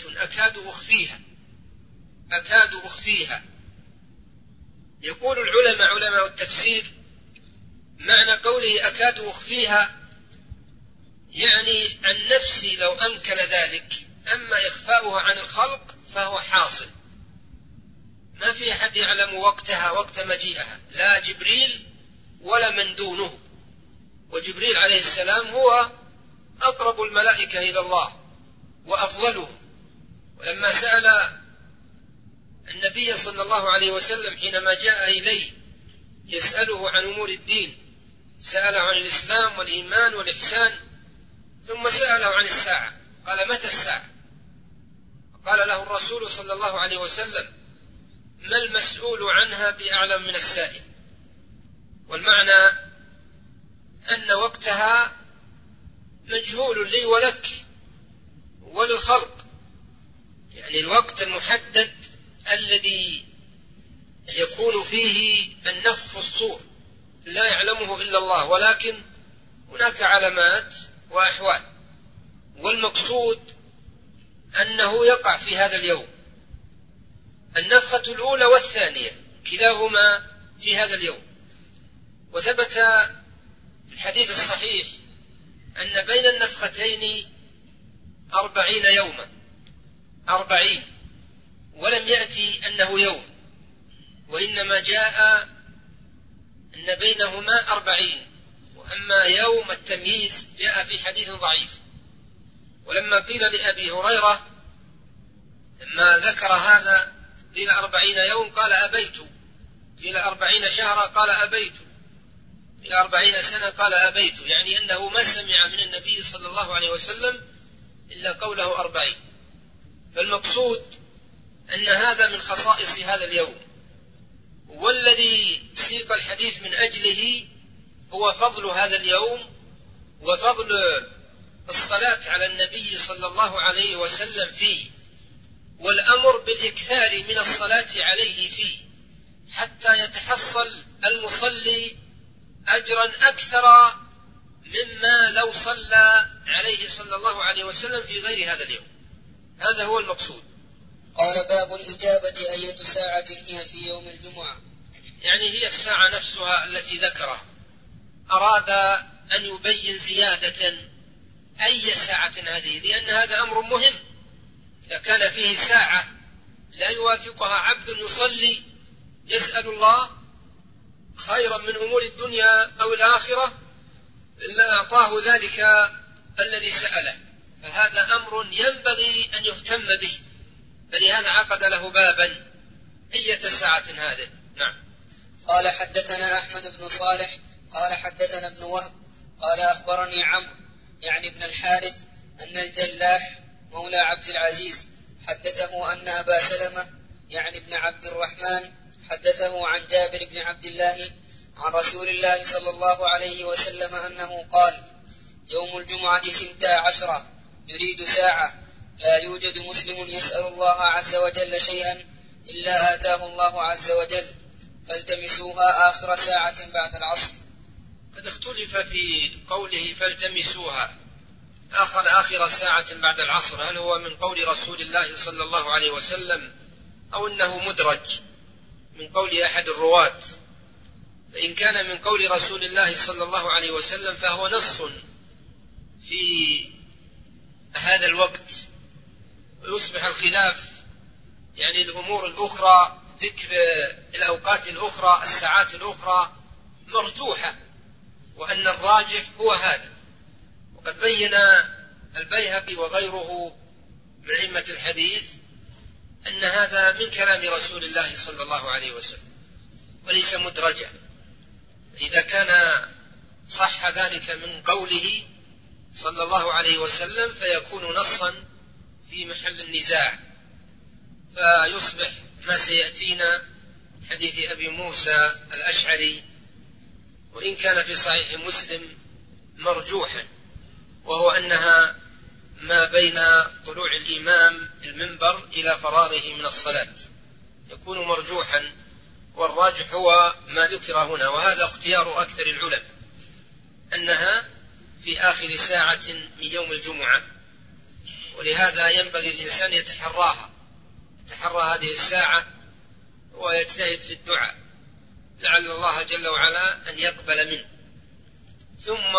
أكاد أخفيها. يقول العلماء علماء التفسير: معنى قوله أكاد أخفيها يعني عن نفسي لو أمكن ذلك، أما إخفاؤها عن الخلق فهو حاصل. ما في أحد يعلم وقتها وقت مجيئها، لا جبريل ولا من دونه، وجبريل عليه السلام هو أقرب الملائكة إلى الله وأفضلهم. ولما سأل النبي صلى الله عليه وسلم حينما جاء إليه يسأله عن أمور الدين، سأله عن الإسلام والإيمان والإحسان، ثم سأله عن الساعة، قال: متى الساعة؟ قال له الرسول صلى الله عليه وسلم: ما المسؤول عنها بأعلم من السائل. والمعنى أن وقتها مجهول لي ولك وللخلق، يعني الوقت المحدد الذي يكون فيه النفخ في الصور لا يعلمه إلا الله، ولكن هناك علامات وأحوال، والمقصود أنه يقع في هذا اليوم. النفخة الأولى والثانية كلاهما في هذا اليوم. وثبت في الحديث الصحيح أن بين النفختين 40 يوما، 40، ولم يأتي أنه يوم، وإنما جاء أن بينهما 40، وأما يوم التمييز جاء في حديث ضعيف. ولما قيل لأبي هريرة لما ذكر هذا قيل 40 يوم قال: أبيت. قيل 40 شهرا قال: أبيت. قيل 40 سنة قال: أبيت، يعني أنه ما سمع من النبي صلى الله عليه وسلم إلا قوله 40. فالمقصود أن هذا من خصائص هذا اليوم، والذي سيق الحديث من أجله هو فضل هذا اليوم وفضل الصلاة على النبي صلى الله عليه وسلم فيه، والأمر بالإكثار من الصلاة عليه فيه، حتى يتحصل المصلي أجرا أكثر مما لو صلى عليه صلى الله عليه وسلم في غير هذا اليوم. هذا هو المقصود. قال: باب الإجابة أية ساعة هي في يوم الجمعة؟ يعني هي الساعة نفسها التي ذكرها، أراد أن يبين زيادة أي ساعة هذه، لأن هذا أمر مهم. إذا كان فيه ساعة لا يوافقها عبد يصلي يسأل الله خيرا من أمور الدنيا أو الآخرة إلا أعطاه ذلك الذي سأله، فهذا أمر ينبغي أن يهتم به، فلهذا عقد له بابا أية ساعة هذه. نعم. قال: حدثنا أحمد بن صالح قال: حدثنا ابن وهب قال: أخبرني عمرو يعني ابن الحارث أن الجلاح مولى عبد العزيز حدثه أن أبا سلمة يعني ابن عبد الرحمن حدثه عن جابر بن عبد الله عن رسول الله صلى الله عليه وسلم أنه قال: يوم الجمعة 12 يريد ساعة لا يوجد مسلم يسأل الله عز وجل شيئا إلا آتاه الله عز وجل، فالتمسوها آخر ساعة بعد العصر. قد اختلف في قوله فالتمسوها آخر ساعة بعد العصر، هل هو من قول رسول الله صلى الله عليه وسلم أو أنه مدرج من قول أحد الرواة؟ فإن كان من قول رسول الله صلى الله عليه وسلم فهو نص في هذا الوقت، ويصبح الخلاف يعني الأمور الأخرى، ذكر الأوقات الأخرى الساعات الأخرى مرجوحة، وأن الراجح هو هذا. وقد بين البيهقي وغيره من أئمة الحديث أن هذا من كلام رسول الله صلى الله عليه وسلم وليس مدرجا. إذا كان صح ذلك من قوله صلى الله عليه وسلم فيكون نصا في محل النزاع، فيصبح ما سيأتينا حديث أبي موسى الأشعري وإن كان في صحيح مسلم مرجوحا، وهو أنها ما بين طلوع الإمام المنبر إلى فراغه من الصلاة، يكون مرجوحا، والراجح هو ما ذكر هنا، وهذا اختيار أكثر العلماء أنها في آخر ساعة من يوم الجمعة. ولهذا ينبغي الإنسان يتحرى هذه الساعة ويجتهد في الدعاء لعل الله جل وعلا أن يقبل منه. ثم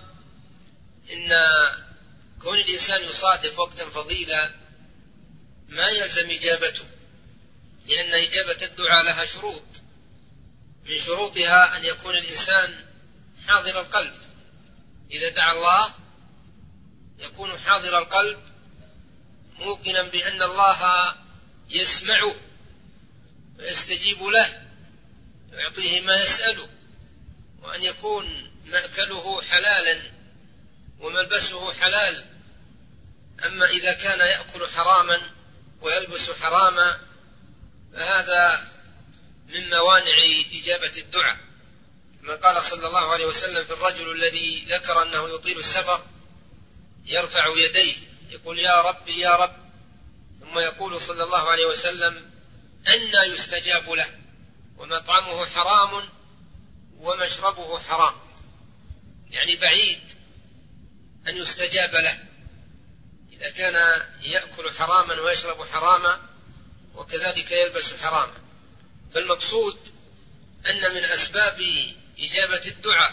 إن كون الإنسان يصادف وقتا فضيلا ما يلزم إجابته، لأن إجابة الدعاء لها شروط، من شروطها أن يكون الإنسان حاضر القلب، إذا دعا الله يكون حاضر القلب موقنا بأن الله يسمعه ويستجيب له ويعطيه ما يسأله، وأن يكون مأكله حلالا وملبسه حلال. أما إذا كان يأكل حراما ويلبس حراما فهذا من موانع إجابة الدعاء، كما قال صلى الله عليه وسلم في الرجل الذي ذكر أنه يطيل السفر يرفع يديه يقول يا رب يا رب، ثم يقول صلى الله عليه وسلم أنى يستجاب له ومطعمه حرام ومشربه حرام، يعني بعيد أن يستجاب له إذا كان يأكل حراما ويشرب حراما وكذلك يلبس حراما. فالمقصود أن من أسباب إجابة الدعاء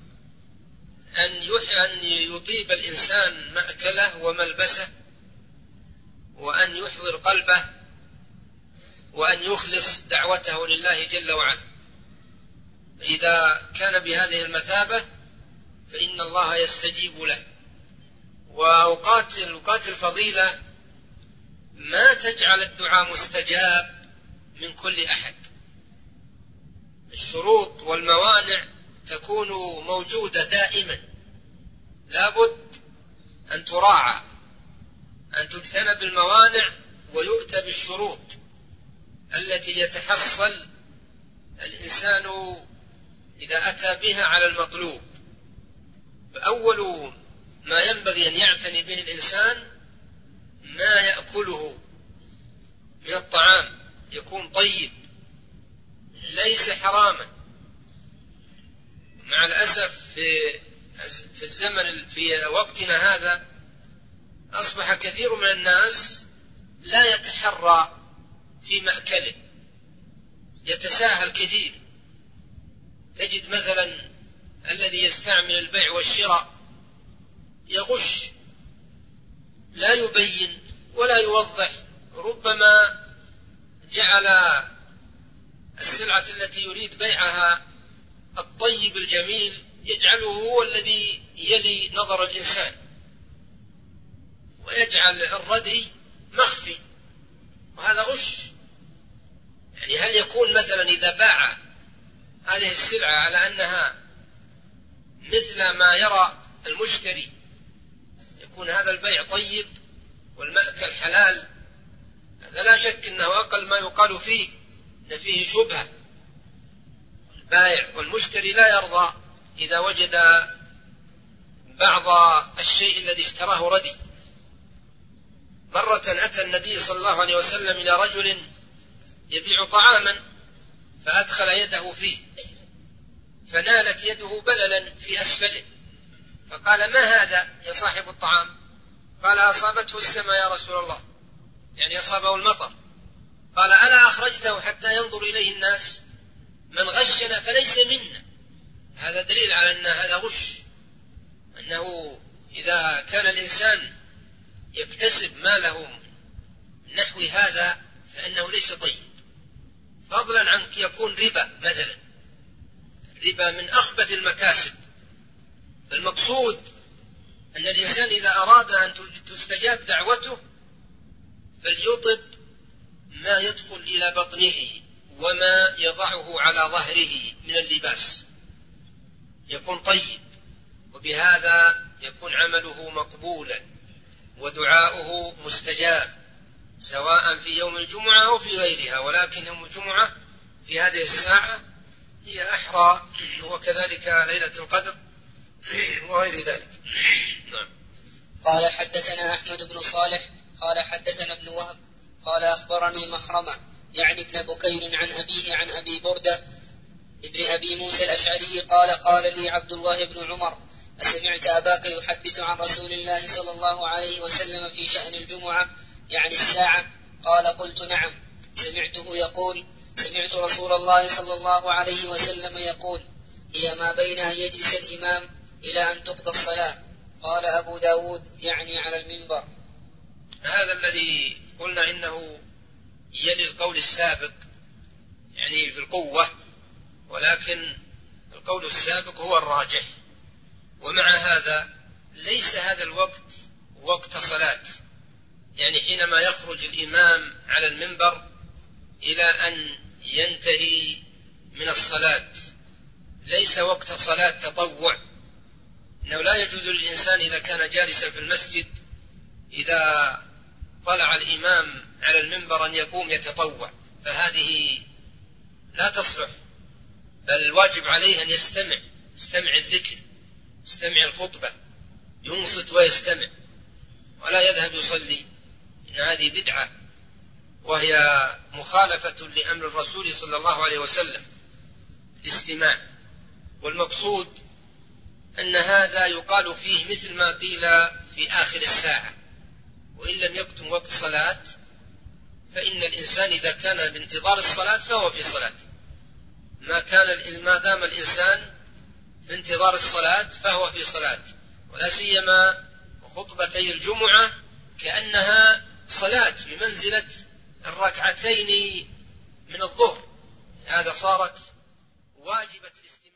أن يطيب الإنسان مأكله وملبسه، وأن يحضر قلبه، وأن يخلص دعوته لله جل وعلا. إذا كان بهذه المثابة فإن الله يستجيب له. وأوقات الفضيلة ما تجعل الدعاء مستجاب من كل أحد، الشروط والموانع تكون موجودة دائما، لابد أن تراعى، أن تجتنب الموانع ويؤتى بالشروط التي يتحصل الإنسان إذا أتى بها على المطلوب. فأول ما ينبغي أن يعتني به الإنسان ما يأكله من الطعام يكون طيب ليس حراما. مع الأسف في الزمن في وقتنا هذا أصبح كثير من الناس لا يتحرى في مأكله، يتساهل كثير. تجد مثلا الذي يستعمل البيع والشراء يغش، لا يبين ولا يوضح، ربما جعل السلعة التي يريد بيعها الطيب الجميل يجعله هو الذي يلي نظر الإنسان، ويجعل الردي مخفي، وهذا غش. يعني هل يكون مثلا إذا باع هذه السلعة على أنها مثل ما يرى المشتري يكون هذا البيع طيب والمأكل حلال؟ هذا لا شك أنه أقل ما يقال فيه أن فيه شبهة. البائع والمشتري لا يرضى إذا وجد بعض الشيء الذي اشتراه ردي. مرة أتى النبي صلى الله عليه وسلم إلى رجل يبيع طعاما فأدخل يده فيه فنالت يده بللا في أسفله، فقال ما هذا يا صاحب الطعام؟ قال أصابته السماء يا رسول الله، يعني أصابه المطر. قال ألا أخرجته حتى ينظر إليه الناس؟ من غشنا فليس منا. هذا دليل على أن هذا غش، أنه إذا كان الإنسان يكتسب ماله نحو هذا فإنه ليس طيب، فضلا عن يكون ربا مثلا. الربا من أخبث المكاسب. المقصود أن الإنسان إذا أراد أن تستجاب دعوته فليطب ما يدخل إلى بطنه وما يضعه على ظهره من اللباس، يكون طيب، وبهذا يكون عمله مقبولا ودعاؤه مستجاب، سواء في يوم الجمعة أو في غيرها. ولكن يوم الجمعة في هذه الساعة هي أحرى، وكذلك ليلة القدر وغير ذلك. نعم. قال حدثنا أحمد بن صالح قال حدثنا ابن وهب قال أخبرني مخرمة يعني ابن بكير عن أبيه عن أبي بردة ابن أبي موسى الأشعري قال قال لي عبد الله بن عمر أسمعت أباك يحدث عن رسول الله صلى الله عليه وسلم في شأن الجمعة يعني الساعة؟ قال قلت نعم، سمعته يقول سمعت رسول الله صلى الله عليه وسلم يقول هي ما بين أن يجلس الإمام إلى أن تقضى الصلاة. قال أبو داود يعني على المنبر. هذا الذي قلنا إنه يلي القول السابق يعني في القوة، ولكن القول السابق هو الراجح. ومع هذا ليس هذا الوقت وقت صلاة، يعني حينما يخرج الإمام على المنبر إلى أن ينتهي من الصلاة ليس وقت صلاة تطوع، إنه لا يجوز للإنسان إذا كان جالسا في المسجد إذا طلع الإمام على المنبر أن يقوم يتطوع، فهذه لا تصلح، بل الواجب عليه أن يستمع الذكر، يستمع الخطبة، ينصت ويستمع ولا يذهب يصلي، إن هذه بدعة وهي مخالفة لأمر الرسول صلى الله عليه وسلم الاستماع. والمقصود أن هذا يقال فيه مثل ما قيل في آخر الساعة، وإن لم يكتم وقت صلاة فإن الإنسان إذا كان بانتظار الصلاة فهو في صلاة، ما دام الإنسان بانتظار الصلاة فهو في صلاة، ولا سيما خطبتي الجمعة كأنها صلاة بمنزلة الركعتين من الظهر، هذا صارت واجبة الاستماع.